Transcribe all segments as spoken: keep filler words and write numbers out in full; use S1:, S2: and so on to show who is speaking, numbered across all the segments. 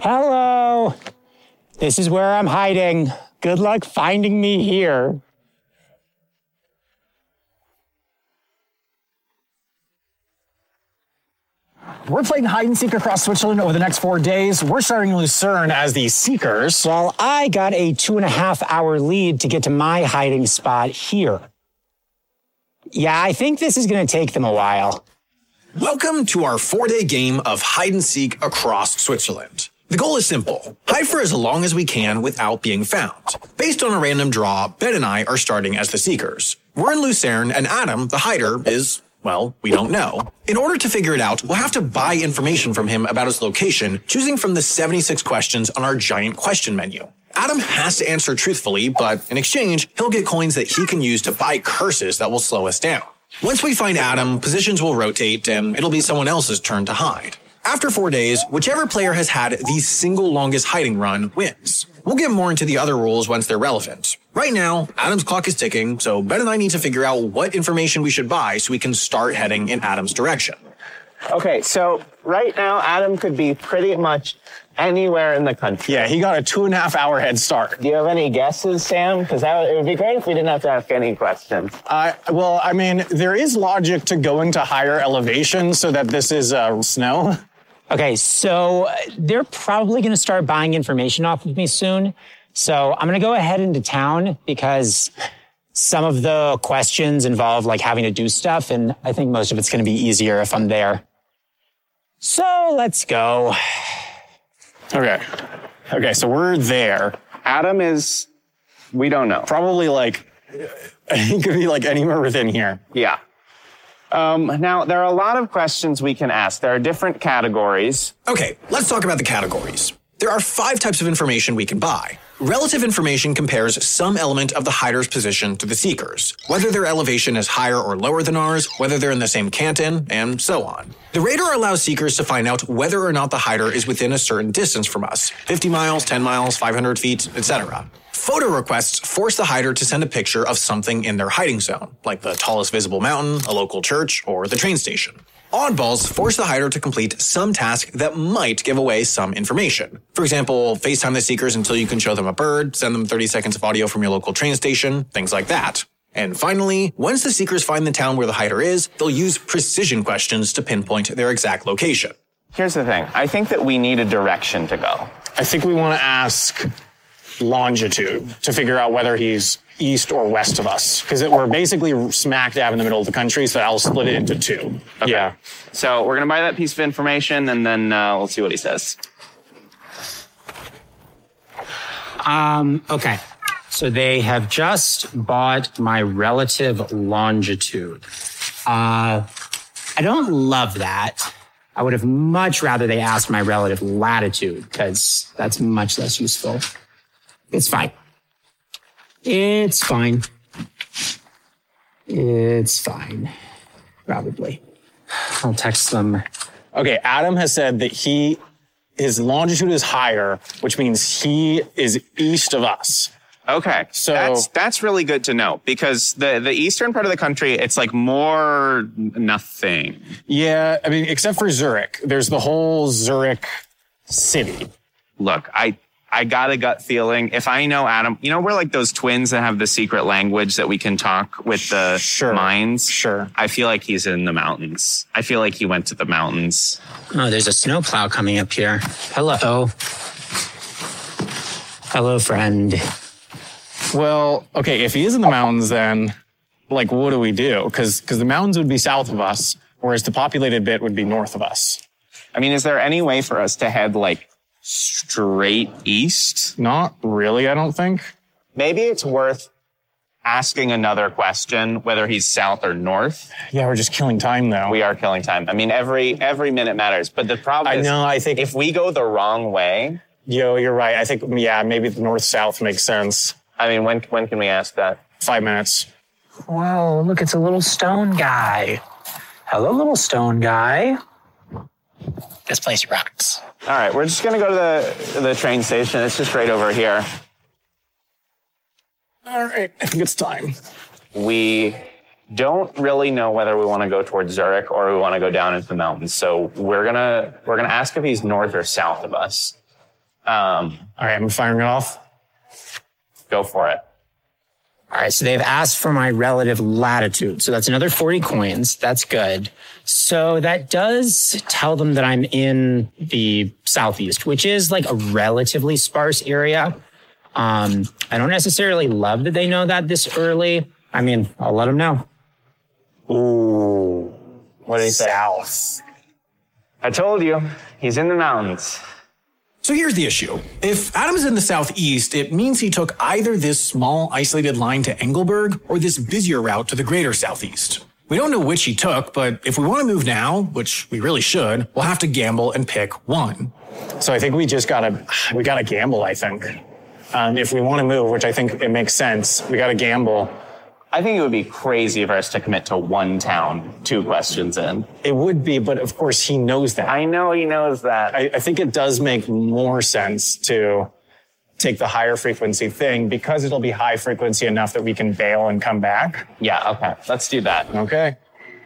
S1: Hello. This is where I'm hiding. Good luck finding me here.
S2: We're playing hide and seek across Switzerland over the next four days. We're starting in Lucerne as the Seekers.
S1: Well, I got a two and a half hour lead to get to my hiding spot here. Yeah, I think this is going to take them a while.
S3: Welcome to our four-day game of hide and seek across Switzerland. The goal is simple. Hide for as long as we can without being found. Based on a random draw, Ben and I are starting as the Seekers. We're in Lucerne, and Adam, the hider, is, well, we don't know. In order to figure it out, we'll have to buy information from him about his location, choosing from the seventy-six questions on our giant question menu. Adam has to answer truthfully, but in exchange, he'll get coins that he can use to buy curses that will slow us down. Once we find Adam, positions will rotate, and it'll be someone else's turn to hide. After four days, whichever player has had the single longest hiding run wins. We'll get more into the other rules once they're relevant. Right now, Adam's clock is ticking, so Ben and I need to figure out what information we should buy so we can start heading in Adam's direction.
S4: Okay, so right now, Adam could be pretty much anywhere in the country.
S2: Yeah, he got a two and a half hour head start.
S4: Do you have any guesses, Sam? Because it would be great if we didn't have to ask any questions.
S2: Uh, well, I mean, there is logic to going to higher elevation so that this is uh, snow.
S1: Okay, so they're probably going to start buying information off of me soon. So I'm going to go ahead into town because some of the questions involve like having to do stuff, and I think most of it's going to be easier if I'm there. So let's go.
S2: Okay. Okay, so we're there.
S4: Adam is, we don't know.
S2: Probably like, it could be like anywhere within here.
S4: Yeah. Um, now, there are a lot of questions we can ask. There are different categories.
S3: Okay, let's talk about the categories. There are five types of information we can buy. Relative information compares some element of the hider's position to the seeker's, whether their elevation is higher or lower than ours, whether they're in the same canton, and so on. The radar allows seekers to find out whether or not the hider is within a certain distance from us, fifty miles, ten miles, five hundred feet, et cetera. Photo requests force the hider to send a picture of something in their hiding zone, like the tallest visible mountain, a local church, or the train station. Oddballs force the hider to complete some task that might give away some information. For example, FaceTime the seekers until you can show them a bird, send them thirty seconds of audio from your local train station, things like that. And finally, once the seekers find the town where the hider is, they'll use precision questions to pinpoint their exact location.
S4: Here's the thing. I think that we need a direction to go.
S2: I think we want to ask longitude to figure out whether he's east or west of us, because we're basically smack dab in the middle of the country, so I'll split it into two.
S4: Okay.
S2: Yeah.
S4: So we're going to buy that piece of information, and then uh, we'll see what he says.
S1: Um, okay. So they have just bought my relative longitude. Uh, I don't love that. I would have much rather they asked my relative latitude, because that's much less useful. It's fine. It's fine. It's fine. Probably. I'll text them.
S2: Okay, Adam has said that he, his longitude is higher, which means he is east of us.
S4: Okay,
S2: so
S4: that's that's really good to know, because the, the eastern part of the country, it's like more nothing.
S2: Yeah, I mean, except for Zurich. There's the whole Zurich city.
S4: Look, I I got a gut feeling. If I know Adam, you know, we're like those twins that have the secret language that we can talk with the
S2: sure,
S4: minds.
S2: Sure.
S4: I feel like he's in the mountains. I feel like he went to the mountains.
S1: Oh, there's a snowplow coming up here. Hello. Hello, friend.
S2: Well, okay, if he is in the mountains, then, like, what do we do? Because because the mountains would be south of us, whereas the populated bit would be north of us.
S4: I mean, is there any way for us to head, like, straight east?
S2: Not really, I don't think.
S4: Maybe it's worth asking another question, whether he's south or north.
S2: Yeah, we're just killing time, though.
S4: We are killing time. I mean, every every minute matters. But the problem
S2: I
S4: is,
S2: know, I think
S4: if we go the wrong way...
S2: Yo, you're right. I think, yeah, maybe the north-south makes sense.
S4: I mean, when when can we ask that?
S2: Five minutes.
S1: Whoa, look, it's a little stone guy. Hello, little stone guy. This place rocks.
S4: All right, we're just going to go to the the train station. It's just right over here.
S2: All right, I think it's time.
S4: We don't really know whether we want to go towards Zurich or we want to go down into the mountains. So we're gonna we're gonna ask if he's north or south of us. Um,
S2: All right, I'm firing it off.
S4: go for it.
S1: All right, so they've asked for my relative latitude. So that's another forty coins. That's good. So that does tell them that I'm in the southeast, which is like a relatively sparse area. Um, I don't necessarily love that they know that this early. I mean, I'll let them know.
S2: Ooh.
S4: What did he say?
S2: South.
S4: I told you, he's in the mountains.
S3: So here's the issue. If Adam's in the southeast, it means he took either this small isolated line to Engelberg or this busier route to the greater southeast. We don't know which he took, but if we want to move now, which we really should, we'll have to gamble and pick one.
S2: So I think we just gotta, we gotta gamble, I think. Um, if we want to move, which I think it makes sense, we gotta gamble.
S4: I think it would be crazy for us to commit to one town two questions in.
S2: It would be, but of course he knows that.
S4: I know he knows that.
S2: I, I think it does make more sense to take the higher frequency thing because it'll be high frequency enough that we can bail and come back.
S4: Yeah, okay. Let's do that.
S2: Okay.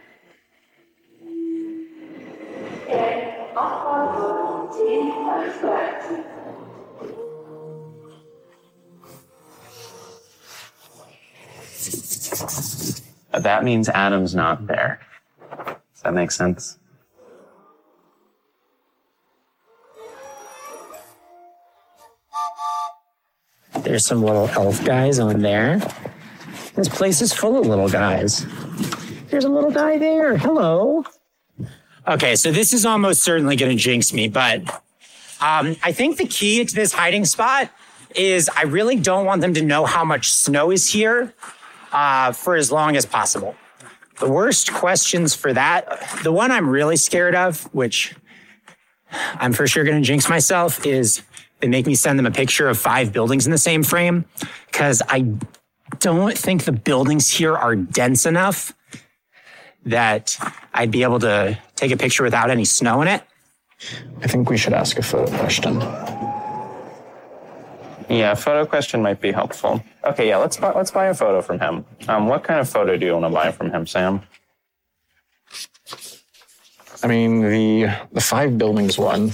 S4: That means Adam's not there. Does that make sense?
S1: There's some little elf guys on there. This place is full of little guys. There's a little guy there. Hello. Okay, so this is almost certainly going to jinx me, but um, I think the key to this hiding spot is I really don't want them to know how much snow is here uh, for as long as possible. The worst questions for that, the one I'm really scared of, which I'm for sure going to jinx myself, is they make me send them a picture of five buildings in the same frame, because I don't think the buildings here are dense enough that I'd be able to take a picture without any snow in it.
S2: I think we should ask a photo question.
S4: Yeah, a photo question might be helpful. Okay, yeah, let's buy, let's buy a photo from him. Um, what kind of photo do you want to buy from him, Sam?
S2: I mean, the the five buildings one.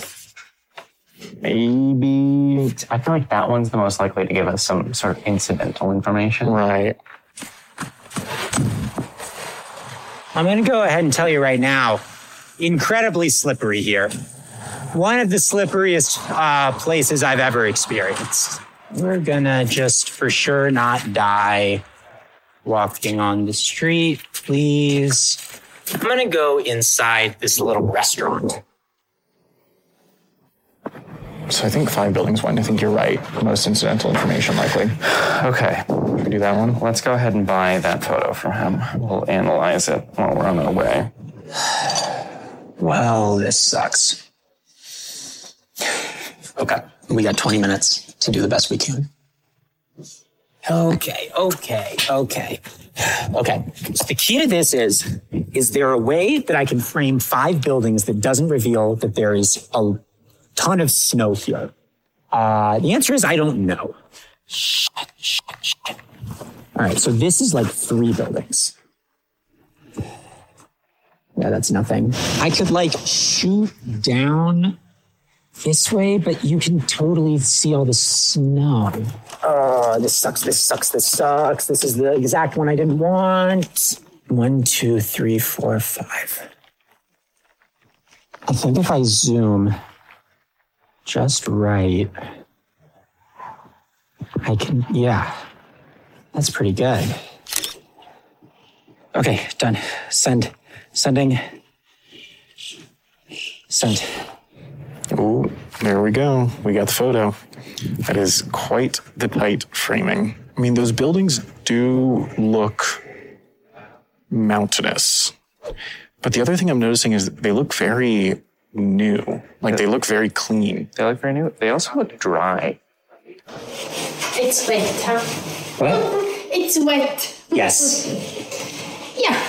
S2: Maybe.
S4: I feel like that one's the most likely to give us some sort of incidental information.
S2: Right.
S1: I'm going to go ahead and tell you right now, incredibly slippery here. One of the slipperiest uh, places I've ever experienced. We're going to just for sure not die walking on the street, please. I'm going to go inside this little restaurant.
S2: So I think five buildings one. I think you're right. Most incidental information likely.
S4: Okay,
S2: Should we do that one?
S4: let's go ahead and buy that photo from him. We'll analyze it while we're on our way.
S1: Well, this sucks. Okay, we got twenty minutes to do the best we can. Okay, okay, okay. Okay, so the key to this is, is there a way that I can frame five buildings that doesn't reveal that there is a ton of snow here? Uh, the answer is I don't know. Shit, shit, shit. All right, so this is like three buildings. Yeah, that's nothing. I could like shoot down this way, but you can totally see all the snow. Oh, this sucks, this sucks, this sucks. This is the exact one I didn't want. One, two, three, four, five. I think if I zoom just right, I can, yeah, that's pretty good. Okay, done. Send, sending, send.
S2: Ooh, there we go. We got the photo. That is quite the tight framing. I mean, those buildings do look mountainous. But the other thing I'm noticing is they look very new. Like they look very clean.
S4: They look very new. They also look dry.
S5: It's wet, huh?
S1: What?
S5: It's wet.
S1: Yes.
S5: Yeah.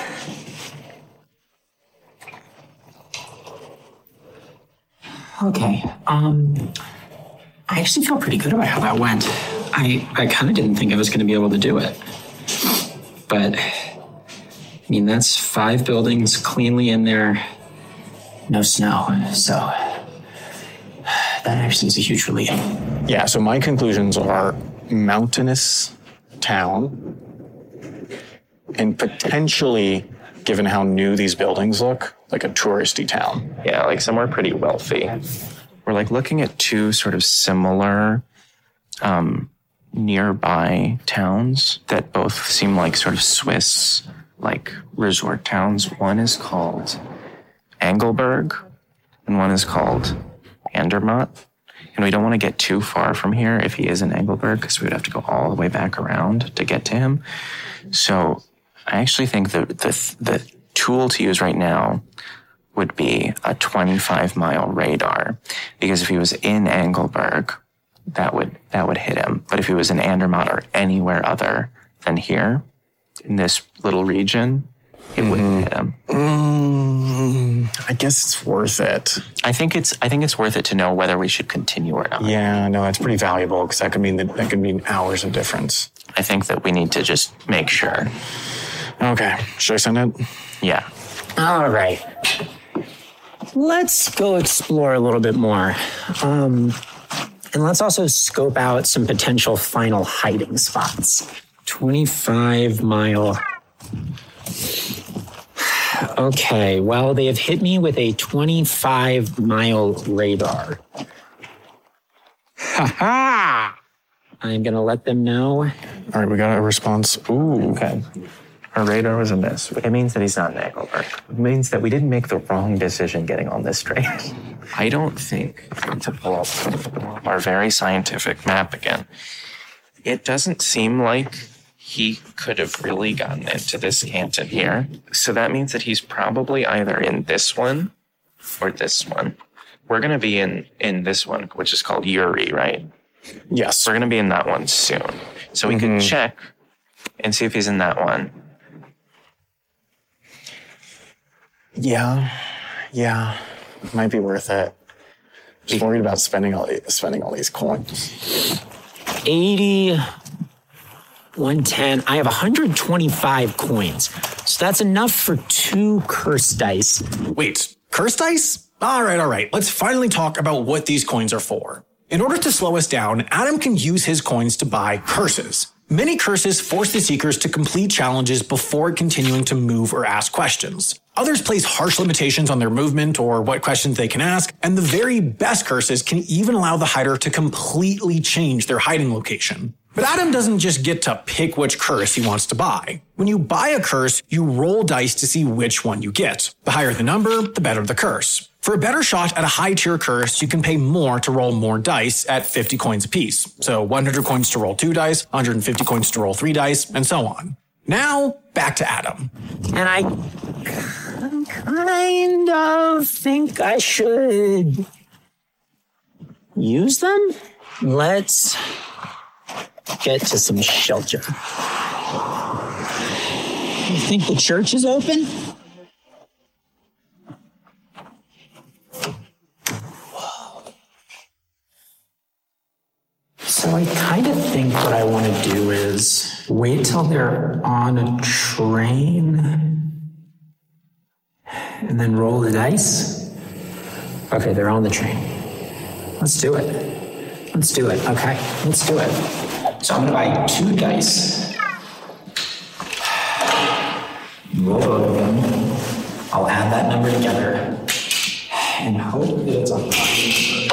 S1: Okay. Um, I actually feel pretty good about how that went. I, I kind of didn't think I was going to be able to do it. But, I mean, that's five buildings cleanly in there. No snow. So, that actually is a huge relief.
S2: Yeah, so my conclusions are mountainous town, and potentially, given how new these buildings look, like a touristy town.
S4: Yeah, like somewhere pretty wealthy. We're like looking at two sort of similar um, nearby towns that both seem like sort of Swiss, like resort towns. One is called Engelberg and one is called Andermatt. And we don't want to get too far from here if he is in Engelberg, because we would have to go all the way back around to get to him. So I actually think the the, the tool to use right now would be a twenty-five mile radar, because if he was in Engelberg, that would that would hit him. But if he was in Andermatt or anywhere other than here, in this little region, it mm-hmm. wouldn't hit him.
S2: Mm, I guess it's worth it.
S4: I think it's I think it's worth it to know whether we should continue or not.
S2: Yeah, no, that's pretty valuable, because that could mean that, that could mean hours of difference.
S4: I think that we need to just make sure.
S2: Okay, should I send it?
S4: Yeah.
S1: All right. Let's go explore a little bit more. Um, and let's also scope out some potential final hiding spots. twenty-five mile. Okay, well, they have hit me with a twenty-five mile radar. Ha ha! I'm going to let them know.
S2: All right, we got a response. Ooh.
S4: Okay. Our radar was a miss. It means that he's not in Engelberg. It means that we didn't make the wrong decision getting on this train. I don't think, to pull up our very scientific map again, it doesn't seem like he could have really gotten into this canton here. So that means that he's probably either in this one or this one. We're going to be in, in this one, which is called Uri, right?
S2: Yes.
S4: We're going to be in that one soon. So we mm-hmm. can check and see if he's in that one.
S2: Yeah, yeah, might be worth it. Just worried about spending all these, spending all these coins.
S1: eighty, one ten. I have one hundred twenty-five coins, so that's enough for two curse dice.
S3: Wait, curse dice? All right, all right. Let's finally talk about what these coins are for. In order to slow us down, Adam can use his coins to buy curses. Many curses force the Seekers to complete challenges before continuing to move or ask questions. Others place harsh limitations on their movement or what questions they can ask, and the very best curses can even allow the hider to completely change their hiding location. But Adam doesn't just get to pick which curse he wants to buy. When you buy a curse, you roll dice to see which one you get. The higher the number, the better the curse. For a better shot at a high-tier curse, you can pay more to roll more dice at fifty coins apiece. So one hundred coins to roll two dice, one hundred fifty coins to roll three dice, and so on. Now, back to Adam.
S1: And I kind of think I should use them. Let's get to some shelter.
S6: You think the church is open?
S1: So I kind of think what I want to do is wait till they're on a train and then roll the dice. Okay, they're on the train. Let's do it. Let's do it. Okay, let's do it. So I'm going to buy two dice. Roll both of them. I'll add that number together and hope that it's on the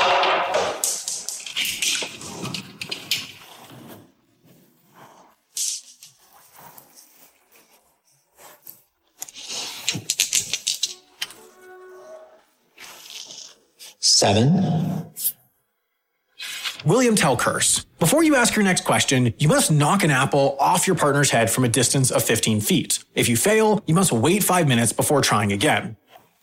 S1: Seven.
S3: William Tell curse. Before you ask your next question, you must knock an apple off your partner's head from a distance of fifteen feet. If you fail, you must wait five minutes before trying again.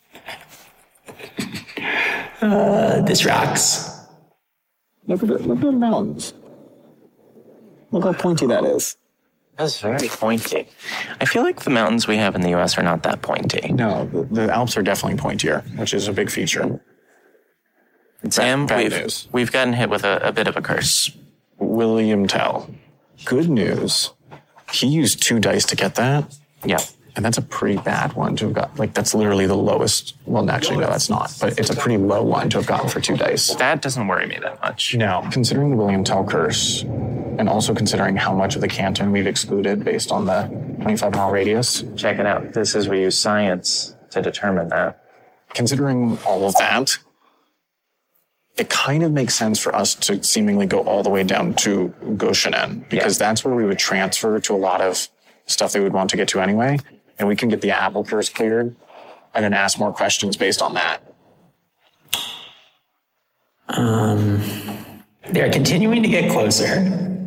S1: Uh, this rocks.
S2: Look at the, look at the mountains. Look how pointy that is.
S4: That's very pointy. I feel like the mountains we have in the U S are not that pointy.
S2: No, the, the Alps are definitely pointier, which is a big feature.
S4: Sam,
S2: bad
S4: we've,
S2: news.
S4: we've gotten hit with a, a bit of a curse.
S2: William Tell. Good news. He used two dice to get that.
S4: Yeah.
S2: And that's a pretty bad one to have got. Like, that's literally the lowest. Well, actually, no, that's not. But it's a pretty low one to have gotten for two dice.
S4: That doesn't worry me that much.
S2: No. Considering the William Tell curse, and also considering how much of the canton we've excluded based on the twenty-five mile radius.
S4: Check it out. This is we use science to determine that.
S2: Considering all of that, it kind of makes sense for us to seemingly go all the way down to Goshenen, because yeah. that's where we would transfer to a lot of stuff they would want to get to anyway. And we can get the apple curse cleared and then ask more questions based on that.
S1: Um, they're continuing to get closer.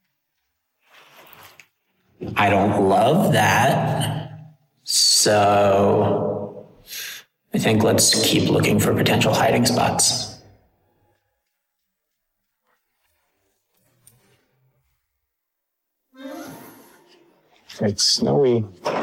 S1: I don't love that. So I think let's keep looking for potential hiding spots.
S2: It's snowy.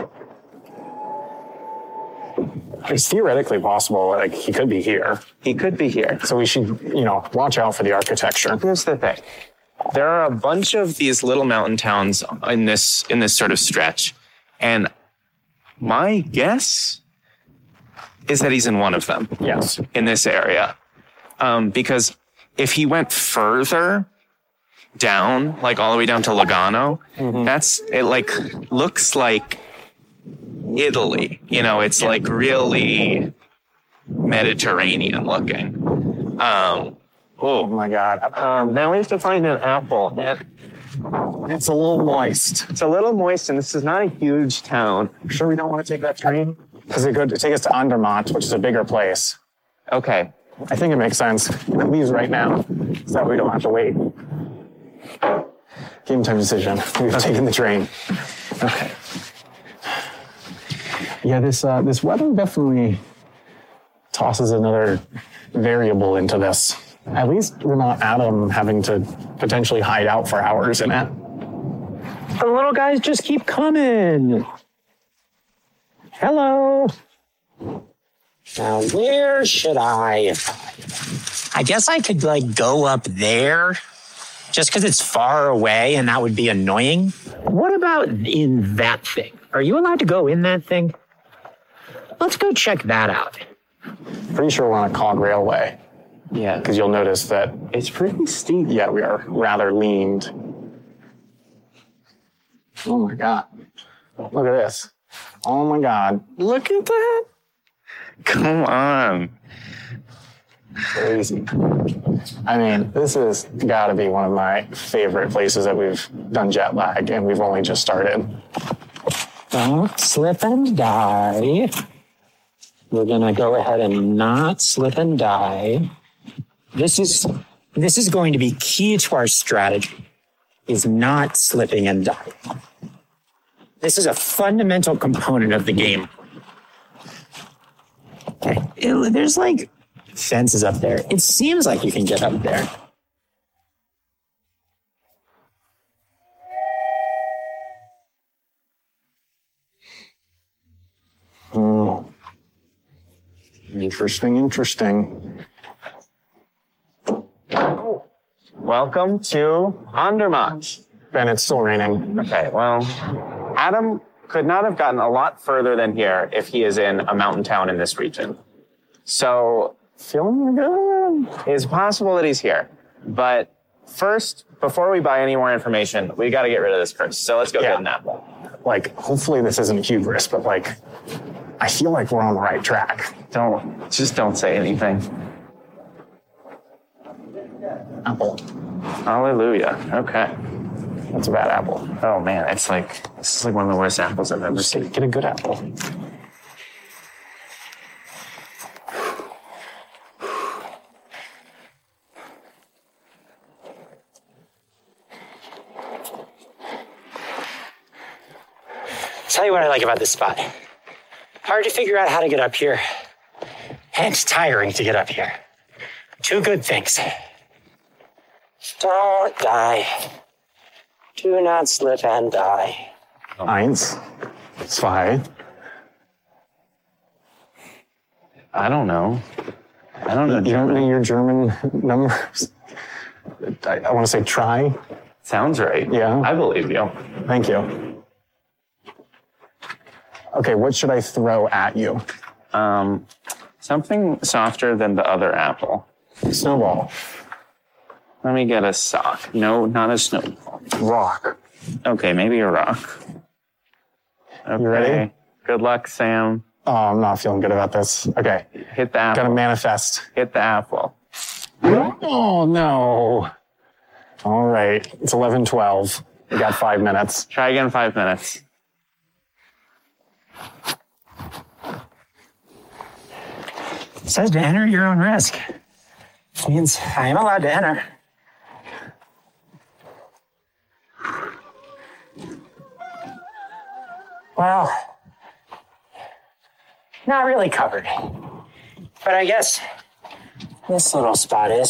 S2: It's theoretically possible, like, he could be here.
S4: He could be here.
S2: So we should, you know, watch out for the architecture.
S4: Here's the thing. There are a bunch of these little mountain towns in this in this sort of stretch. And my guess is that he's in one of them.
S2: Yes.
S4: In this area. Um, because if he went further down, like all the way down to Lugano, mm-hmm. that's, it like, looks like Italy. You know, it's yeah. like really Mediterranean looking. Um,
S2: oh my God.
S4: Um, now we have to find an apple.
S2: It's a little moist.
S4: It's a little moist, and this is not a huge town.
S2: Sure we don't want to take that train? Because it could take us to Andermatt, which is a bigger place.
S4: Okay.
S2: I think it makes sense. And it leaves right now, so that we don't have to wait. Game time decision. We've okay. taken the train.
S4: Okay.
S2: Yeah, this uh, this weather definitely tosses another variable into this. At least we're not Adam having to potentially hide out for hours in it.
S1: The little guys just keep coming. Hello. Now, where should I? I guess I could, like, go up there just because it's far away and that would be annoying. What about in that thing? Are you allowed to go in that thing? Let's go check that out.
S2: Pretty sure we're on a cog railway.
S4: Yeah.
S2: Because you'll notice that
S4: it's pretty steep.
S2: Yeah, we are rather leaned. Oh my God. Look at this. Oh my God.
S4: Look at that. Come on.
S2: Crazy. I mean, this has got to be one of my favorite places that we've done jet lag, and we've only just started.
S1: Don't slip and die. We're going to go ahead and not slip and die. This is this is going to be key to our strategy, is not slipping and dying. This is a fundamental component of the game. Okay, it, there's like fences up there. It seems like you can get up there.
S2: Oh. Interesting, interesting.
S4: Welcome to Andermatt.
S2: Ben, it's still raining.
S4: Okay, well, Adam could not have gotten a lot further than here if he is in a mountain town in this region. So,
S2: feeling good.
S4: It's possible that he's here. But first, before we buy any more information, we got to get rid of this curse. So let's go
S2: yeah.
S4: get an apple.
S2: Like, hopefully this isn't hubris, but like, I feel like we're on the right track.
S4: Don't, just don't say anything.
S2: Apple.
S4: Hallelujah. Okay.
S2: That's a bad apple.
S4: Oh man, it's like, this is like one of the worst apples I've ever seen.
S2: Get a good apple.
S1: Tell you what I like about this spot. Hard to figure out how to get up here. And tiring to get up here. Two good things. Don't die. Do not slip and die.
S2: Eins. Zwei.
S4: I don't know. I don't know.
S2: You don't know your German numbers? I, I want to say try.
S4: Sounds right.
S2: Yeah.
S4: I believe you.
S2: Thank you. Okay, what should I throw at you?
S4: Um, something softer than the other apple.
S2: Snowball.
S4: Let me get a sock. No, not a snowball.
S2: Rock.
S4: Okay, maybe a rock. Okay.
S2: You ready?
S4: Good luck, Sam.
S2: Oh, I'm not feeling good about this. Okay.
S4: Hit the apple.
S2: Gotta manifest.
S4: Hit the apple.
S2: Oh, no. All right. It's eleven twelve. We got five minutes.
S4: Try again in five minutes.
S1: It says to enter your own risk. Which means I am allowed to enter. Well, not really covered. But I guess this little spot is.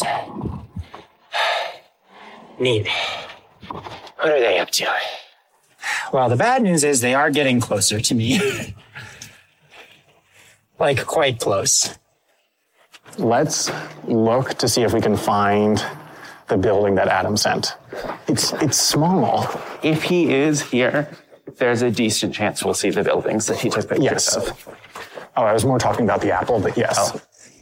S1: Neat. What are they up to? Well, the bad news is they are getting closer to me. Like, quite close.
S2: Let's look to see if we can find the building that Adam sent. It's it's small.
S4: If he is here, there's a decent chance we'll see the buildings that he took pictures
S2: Yes.
S4: of.
S2: Oh, I was more talking about the apple, but yes.
S4: Oh.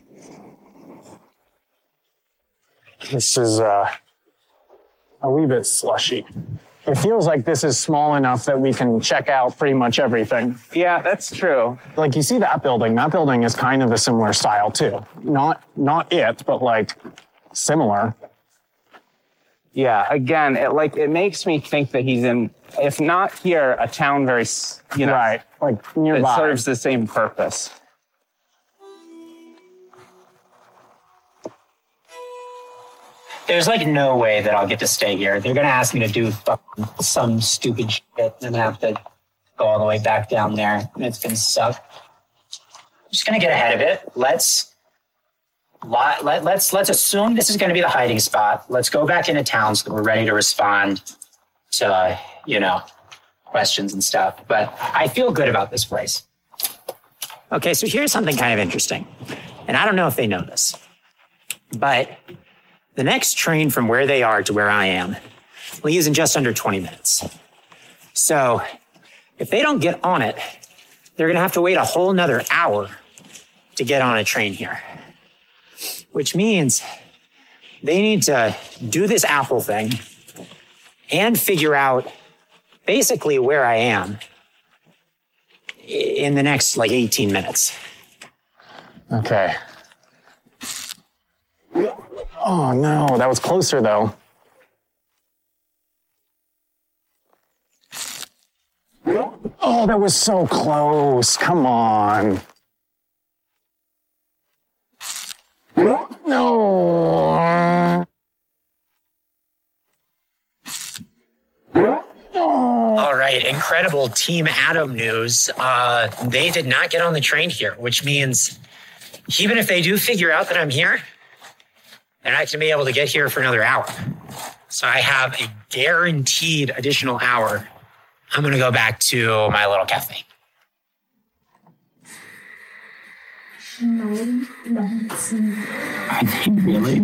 S2: This is uh, a wee bit slushy. It feels like this is small enough that we can check out pretty much everything.
S4: Yeah, that's true.
S2: Like, you see that building. That building is kind of a similar style, too. Not not it, but, like, similar.
S4: Yeah, again, it like it makes me think that he's in, if not here, a town very, s- you know,
S2: Right, like,
S4: that
S2: nearby.
S4: serves the same purpose.
S1: There's like no way that I'll get to stay here. They're gonna ask me to do fucking some stupid shit, and I'm gonna have to go all the way back down there, and it's gonna suck. I'm just gonna get ahead of it. Let's let, let, let's let's assume this is gonna be the hiding spot. Let's go back into town so that we're ready to respond to uh, you know questions and stuff. But I feel good about this place. Okay, so here's something kind of interesting, and I don't know if they know this, but the next train from where they are to where I am leaves in just under twenty minutes. So if they don't get on it, they're going to have to wait a whole nother hour to get on a train here, which means they need to do this Apple thing and figure out basically where I am in the next like eighteen minutes.
S2: Okay. Oh, no. That was closer, though. Oh, that was so close. Come on. No.
S1: All right, incredible Team Adam news. Uh, they did not get on the train here, which means even if they do figure out that I'm here, they're not going to be able to get here for another hour. So I have a guaranteed additional hour. I'm going to go back to my little cafe. Are they really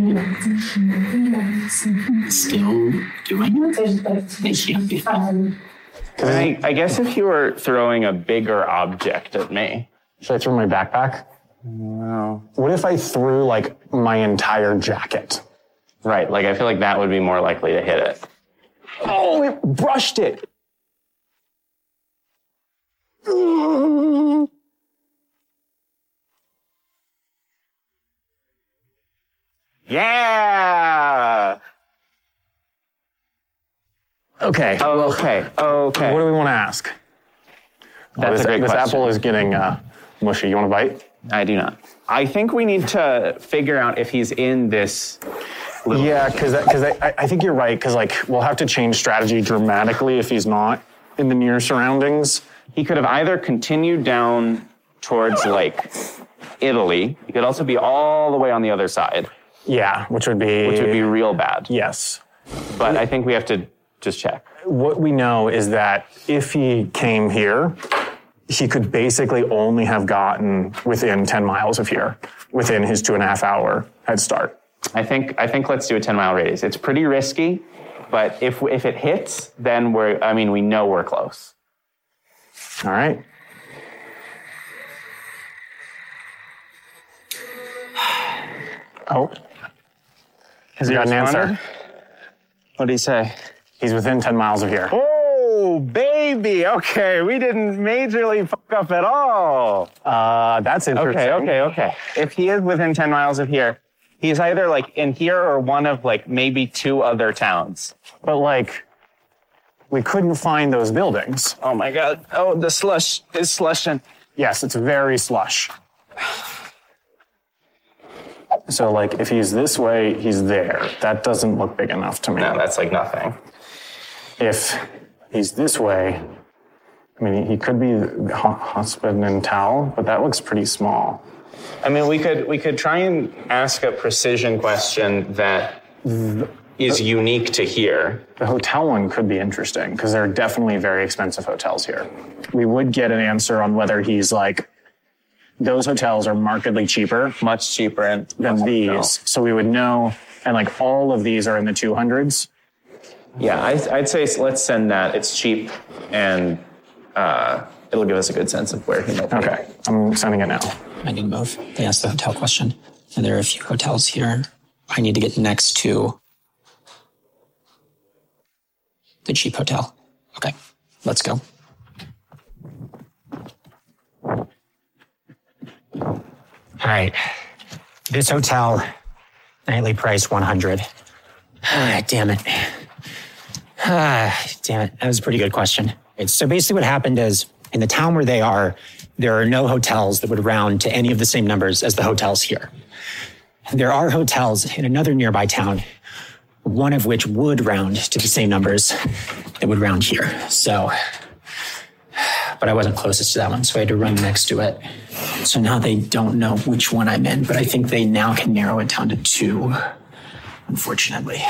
S1: still doing it? They can't be.
S4: I, I guess if you were throwing a bigger object at me.
S2: Should I throw my backpack?
S4: No.
S2: What if I threw, like, my entire jacket?
S4: Right, like I feel like that would be more likely to hit it.
S2: Oh, it brushed it.
S4: Yeah!
S2: Okay.
S4: Oh, okay, okay.
S2: What do we want to ask?
S4: That's
S2: Oh, this,
S4: a great
S2: this
S4: question.
S2: apple is getting uh, mushy. You want to bite?
S4: I do not. I think we need to figure out if he's in this little...
S2: Yeah, because because I, I think you're right. Because like we'll have to change strategy dramatically if he's not in the near surroundings.
S4: He could have either continued down towards, like, Italy. He could also be all the way on the other side,
S2: Yeah, which would be
S4: which would be real bad.
S2: yes.
S4: But I think we have to just check.
S2: What we know is that if he came here, he could basically only have gotten within ten miles of here, within his two and a half hour head start.
S4: I think I think let's do a ten mile radius. It's pretty risky, but if if it hits, then we're I mean we know we're close.
S2: All right. Oh,
S4: Has he
S2: got an answer.
S4: responded? What did he say?
S2: He's within ten miles of here.
S4: Oh, baby. Okay, we didn't majorly fuck up at all.
S2: Uh, that's interesting.
S4: Okay, okay, okay. If he is within ten miles of here, he's either like in here or one of like maybe two other towns.
S2: But like, we couldn't find those buildings.
S4: Oh my God. Oh, the slush is slushing.
S2: Yes, it's very slush. So like, if he's this way, he's there. That doesn't look big enough to me.
S4: No, that's like nothing.
S2: If he's this way, I mean, he could be Husband and Tal, but that looks pretty small.
S4: I mean, we could we could try and ask a precision question that is unique to here.
S2: The hotel one could be interesting because there are definitely very expensive hotels here. We would get an answer on whether he's like, those hotels are markedly cheaper
S4: Much cheaper and
S2: than these.
S4: No.
S2: So we would know, and like all of these are in the two hundreds.
S4: Yeah, I, I'd say let's send that. It's cheap and uh, it'll give us a good sense of where he might be.
S2: Okay, I'm sending it now.
S6: I need to move. They asked the hotel question. And there are a few hotels here. I need to get next to the cheap hotel. Okay, let's go.
S1: All right. This hotel, nightly price one hundred. Ah, damn it. Ah, damn it. That was a pretty good question. It's, so basically what happened is in the town where they are, there are no hotels that would round to any of the same numbers as the hotels here. There are hotels in another nearby town, one of which would round to the same numbers that would round here. So, but I wasn't closest to that one, so I had to run next to it. So now they don't know which one I'm in, but I think they now can narrow it down to two, unfortunately.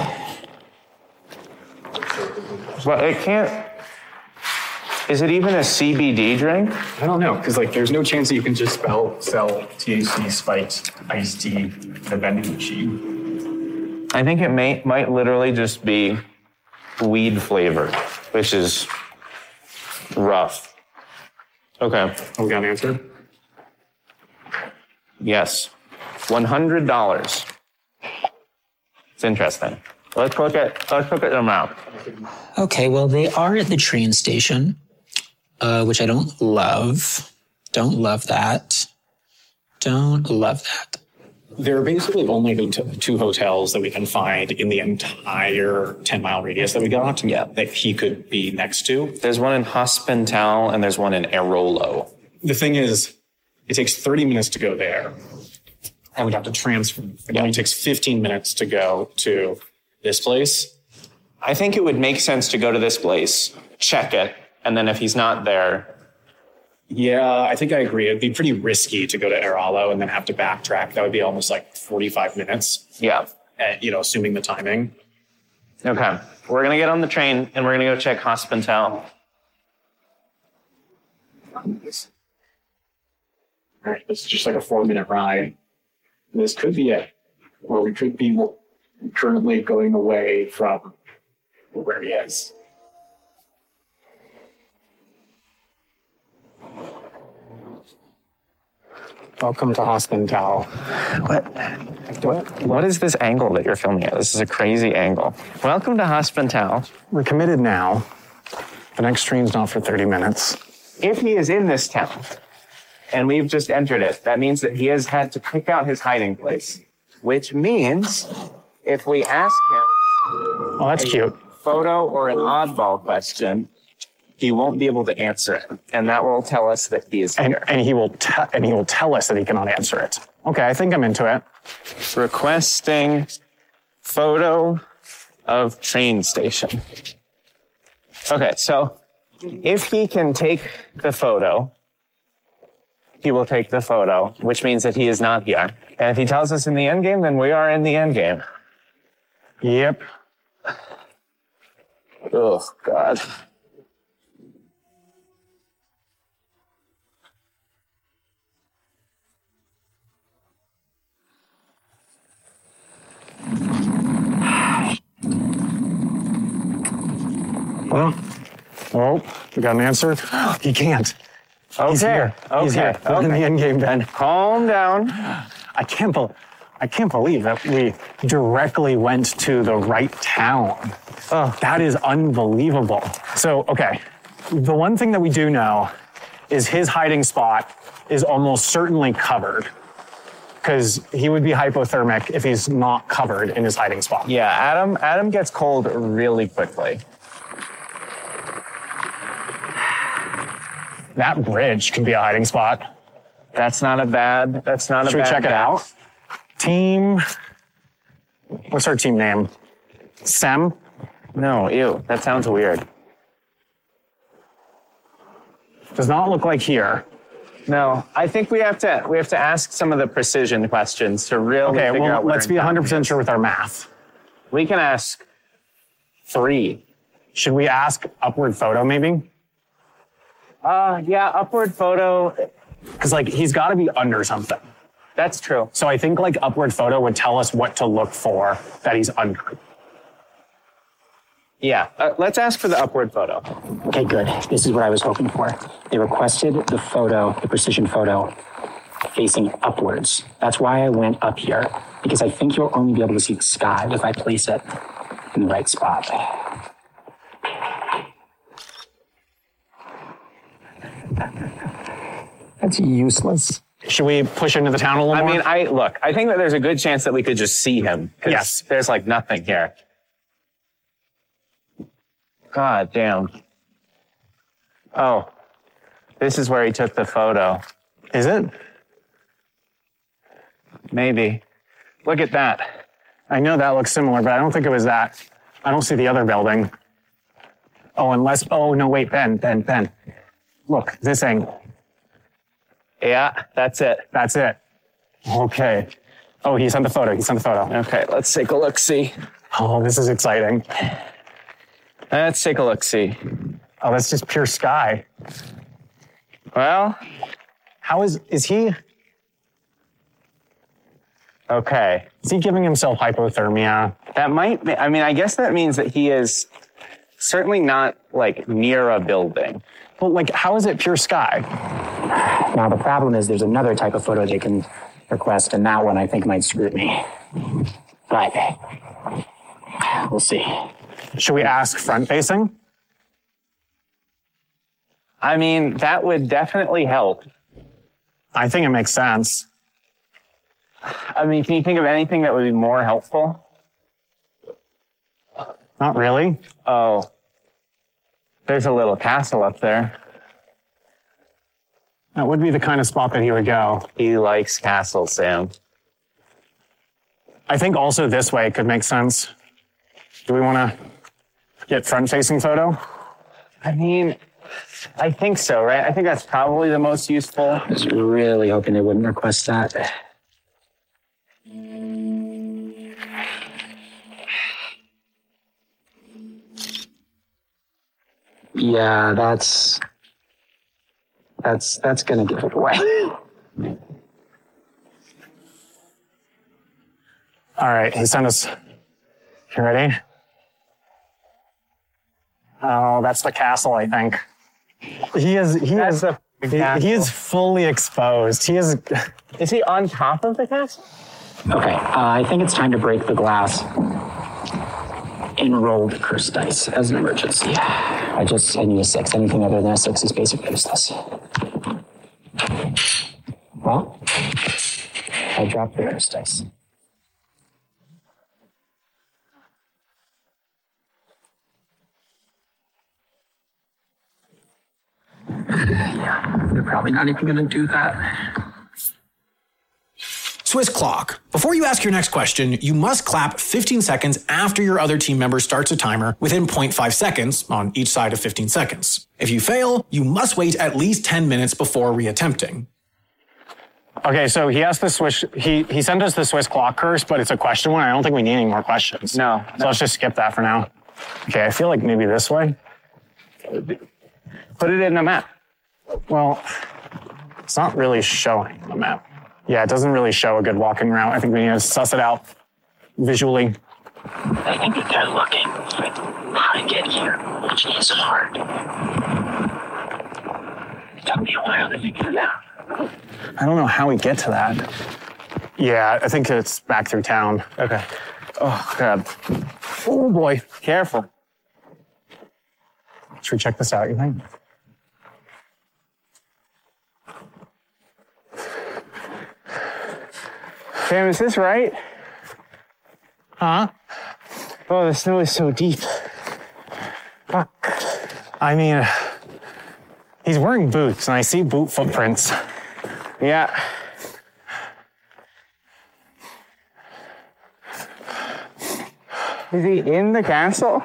S4: Well, it can't. Is it even a C B D drink?
S2: I don't know, because like there's no chance that you can just spell sell T H C spiked iced tea in a vending machine.
S4: I think it may might literally just be weed flavored, which is rough. Okay.
S2: We got an answer?
S4: Yes. One hundred dollars. It's interesting. Let's look at let's look at them out.
S6: Okay, well, they are at the train station, uh, which I don't love. Don't love that. Don't love that.
S2: There are basically only the t- two hotels that we can find in the entire ten mile radius that we got.
S6: Yeah.
S2: That he could be next to.
S4: There's one in Hospintal and there's one in Airolo.
S2: The thing is, it takes thirty minutes to go there. And we'd have to transfer. It only takes fifteen minutes to go to this place.
S4: I think it would make sense to go to this place, check it, and then if he's not there,
S2: Yeah, I think I agree. It'd be pretty risky to go to Airolo and then have to backtrack. That would be almost like forty-five minutes,
S4: yeah.
S2: uh, you know, assuming the timing.
S4: Okay. We're gonna get on the train and we're gonna go check Hospintal.
S2: All right, this is just like a four minute ride. This could be it, or we could be currently going away from where he is. Welcome to Hospintal.
S4: What? What? What is this angle that you're filming at? This is a crazy angle. Welcome to Hospintal.
S2: We're committed now. The next train's not for thirty minutes.
S4: If he is in this town and we've just entered it, that means that he has had to pick out his hiding place, which means if we ask him
S2: Oh, that's cute.
S4: photo or an oddball question, he won't be able to answer it, and that will tell us that he is
S2: And,
S4: here.
S2: and he will te- and he will tell us that he cannot answer it. Okay, I think I'm into it.
S4: Requesting photo of train station. Okay, so if he can take the photo, he will take the photo, which means that he is not here. And if he tells us in the end game, then we are in the end game.
S2: Yep.
S4: Oh, God.
S2: Well, oh, we got an answer. He can't.
S4: Okay.
S2: He's here.
S4: Okay.
S2: He's here. We're in the
S4: Okay.
S2: end game, Ben.
S4: Calm down.
S2: I can't believe. I can't believe that we directly went to the right town. Oh, that is unbelievable. So, okay, the one thing that we do know is his hiding spot is almost certainly covered, because he would be hypothermic if he's not covered in his hiding spot.
S4: Yeah, Adam Adam gets cold really quickly.
S2: That bridge could be a hiding spot.
S4: That's not a bad, that's not a
S2: Should
S4: bad
S2: we check it
S4: guess.
S2: out? Team, what's our team name? Sem?
S4: No, ew, that sounds weird.
S2: Does not look like here.
S4: No, I think we have to we have to ask some of the precision questions to really
S2: Okay,
S4: figure
S2: well,
S4: out where
S2: let's
S4: in
S2: be
S4: town
S2: one hundred percent
S4: he is.
S2: sure with our math.
S4: We can ask three.
S2: Should we ask upward photo maybe?
S4: Uh, yeah, upward photo.
S2: Because like he's got to be under something.
S4: That's true.
S2: So I think like upward photo would tell us what to look for that he's under.
S4: Yeah, uh, let's ask for the upward photo.
S6: Okay, good. This is what I was hoping for. They requested the photo, the precision photo, facing upwards. That's why I went up here, because I think you'll only be able to see the sky if I place it in the right spot. That's useless.
S2: Should we push into the town a little
S4: I
S2: more?
S4: mean, I look. I think that there's a good chance that we could just see him. 'Cause
S2: Yes.
S4: There's like nothing here. God damn. Oh, this is where he took the photo.
S2: Is it?
S4: Maybe. Look at that.
S2: I know that looks similar, but I don't think it was that. I don't see the other building. Oh, unless, oh, no, wait, Ben, Ben, Ben. Look, this angle.
S4: Yeah, that's it.
S2: That's it. Okay. Oh, he sent the photo. He sent the photo.
S4: Okay, let's take a look. See.
S2: Oh, this is exciting.
S4: Let's take a look. See.
S2: Oh, that's just pure sky.
S4: Well,
S2: How is, is he,
S4: okay.
S2: is he giving himself hypothermia?
S4: That might. Be, I mean, I guess that means that he is certainly not like near a building.
S2: But like, how is it pure sky?
S6: Now, the problem is there's another type of photo they can request, and that one I think might screw me. But we'll see.
S2: Should we ask front facing?
S4: I mean, that would definitely help.
S2: I think it makes sense.
S4: I mean, can you think of anything that would be more helpful?
S2: Not really.
S4: Oh, there's a little castle up there.
S2: That would be the kind of spot that he would go.
S4: He likes castles, Sam.
S2: I think also this way could make sense. Do we want to get front-facing photo?
S4: I mean, I think so, right? I think that's probably the most useful.
S6: I was really hoping they wouldn't request that. Yeah, that's that's that's gonna give it away.
S2: All right, he sent us. You ready? Oh, that's the castle, I think. He is. He
S4: That's
S2: is.
S4: the
S2: He,
S4: castle.
S2: he is fully exposed. He is.
S4: Is he on top of the castle?
S6: Okay, uh, I think it's time to break the glass. Enroll the cursed dice as an emergency. I just I need a six. Anything other than a six is basically useless. Well, I dropped the cursed dice. Yeah, they're probably not even gonna do that.
S3: Swiss clock. Before you ask your next question, you must clap fifteen seconds after your other team member starts a timer within zero point five seconds on each side of fifteen seconds. If you fail, you must wait at least ten minutes before reattempting.
S2: Okay, so he asked the Swiss. He he sent us the Swiss clock curse, but it's a question one. I don't think we need any more questions.
S4: No,
S2: So let's just skip that for now. Okay, I feel like maybe this way.
S4: Put it in the map.
S2: Well, it's not really showing the map. Yeah, it doesn't really show a good walking route. I think we need to suss it out visually.
S6: I think that they're looking at how to get here, which is hard. It took me a while to figure it out.
S2: I don't know how we get to that. Yeah, I think it's back through town.
S7: Okay. Oh, God. Oh, boy. Careful.
S2: Should we check this out, you think?
S7: Sam, is this right?
S2: Huh?
S7: Oh, the snow is so deep.
S2: Fuck. I mean, he's wearing boots, and I see boot footprints.
S7: Yeah. Is he in the castle?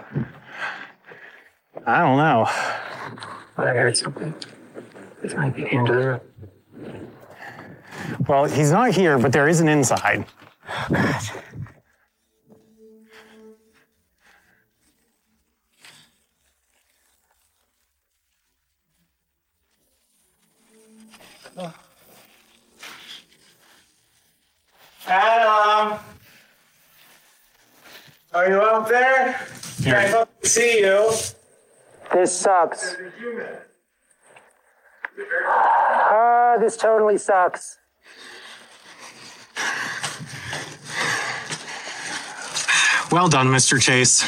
S2: I don't know.
S6: I heard something. It might be into the room.
S2: Well, he's not here, but there is an inside.
S7: Oh, God. Adam! Are you out there?
S2: Here.
S7: I hope to see you. This sucks. Ah, this totally sucks.
S2: Well done, Mister Chase.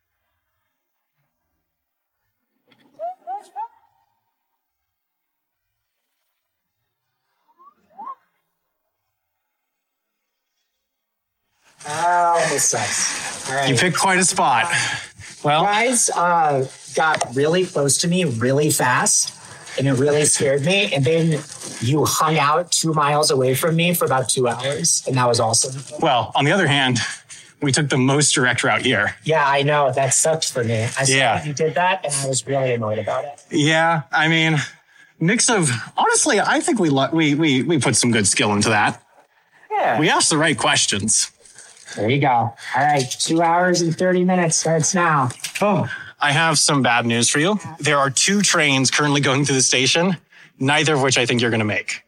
S1: Oh, this sucks. All right.
S2: You picked quite a spot. Well,
S1: guys uh, got really close to me really fast, and it really scared me. And then you hung out two miles away from me for about two hours, and that was awesome.
S2: well, on the other hand, we took the most direct route here.
S1: Yeah, I know. That sucked for me. I saw
S2: Yeah.
S1: that you did that, and I was really annoyed about it.
S2: Yeah, I mean, mix of honestly, I think we lo- we we we put some good skill into that.
S1: Yeah.
S2: We asked the right questions.
S1: There you go. All right, two hours and thirty minutes starts now.
S2: Oh, I have some bad news for you. There are two trains currently going through the station, neither of which I think you're going to make.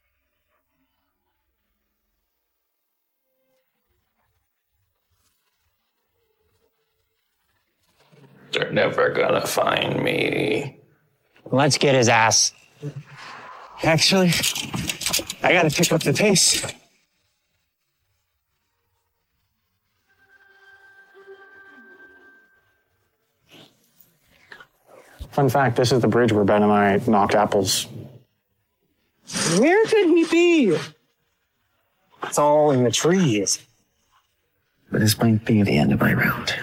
S4: They're never gonna find me.
S1: Let's get his ass.
S7: Actually, I gotta pick up the pace.
S2: Fun fact, this is the bridge where Ben and I knocked apples.
S7: Where could he be?
S1: It's all in the trees.
S4: But this might be the end of my route.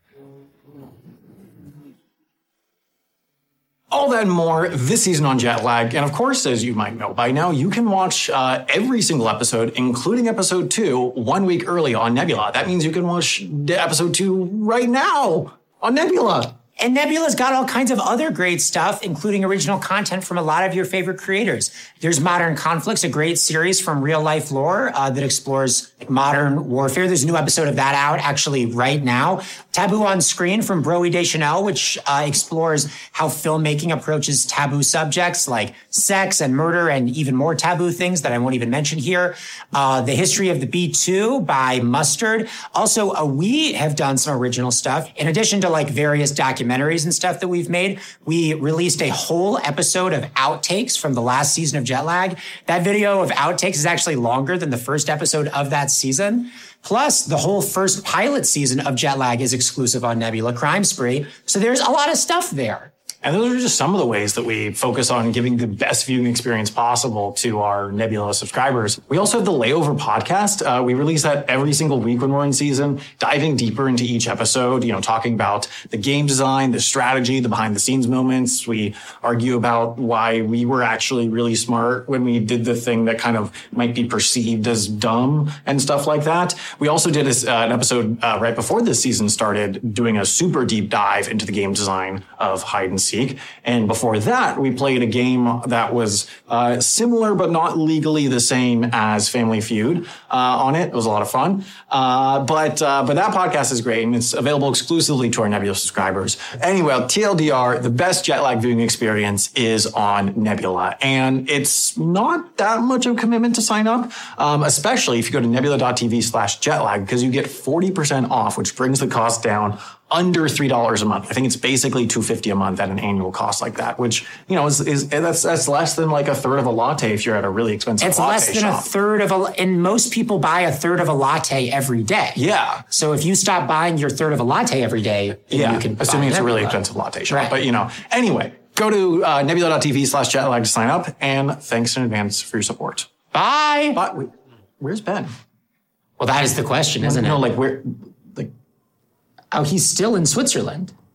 S3: All that and more this season on Jetlag. And of course, as you might know by now, you can watch uh, every single episode, including episode two, one week early on Nebula. That means you can watch episode two right now on Nebula.
S1: And Nebula's got all kinds of other great stuff, including original content from a lot of your favorite creators. There's Modern Conflicts, a great series from Real Life Lore uh, that explores modern warfare. There's a new episode of that out actually right now. Taboo on Screen from Broe Deschanel, which uh, explores how filmmaking approaches taboo subjects like sex and murder and even more taboo things that I won't even mention here. Uh, the History of the B two by Mustard. Also, uh, we have done some original stuff. In addition to like various documentaries and stuff that we've made, we released a whole episode of outtakes from the last season of Jetlag. That video of outtakes is actually longer than the first episode of that season. Plus, the whole first pilot season of Jetlag is exclusive on Nebula Crime Spree. So there's a lot of stuff there.
S3: And those are just some of the ways that we focus on giving the best viewing experience possible to our Nebula subscribers. We also have the Layover podcast. Uh, we release that every single week when we're in season, diving deeper into each episode, you know, talking about the game design, the strategy, the behind the scenes moments. We argue about why we were actually really smart when we did the thing that kind of might be perceived as dumb and stuff like that. We also did a, uh, an episode uh, right before this season started doing a super deep dive into the game design of Hide and Seek. And before that, we played a game that was uh, similar but not legally the same as Family Feud uh, on it. It was a lot of fun. Uh, but uh, but that podcast is great, and it's available exclusively to our Nebula subscribers. Anyway, T L D R, the best Jetlag viewing experience is on Nebula. And it's not that much of a commitment to sign up, um, especially if you go to nebula.tv slash jetlag, because you get forty percent off, which brings the cost down
S2: under three dollars a month. I think it's basically two hundred fifty dollars a month at an annual cost like that, which, you know, is, is that's that's less than like a third of a latte if you're at a really expensive
S1: It's
S2: latte
S1: less than
S2: shop.
S1: a third of a, and most people buy a third of a latte every day.
S2: Yeah.
S1: So if you stop buying your third of a latte every day,
S2: Yeah,
S1: you can buy
S2: assuming it's a really
S1: Nebula.
S2: expensive latte shop.
S1: Right.
S2: But, you know, anyway, go to uh, nebula.tv slash jetlag to sign up, and thanks in advance for your support.
S1: Bye.
S2: But wait, where's Ben?
S1: Well, that is the question, isn't
S2: No,
S1: it?
S2: like where, like
S1: Oh, he's still in Switzerland.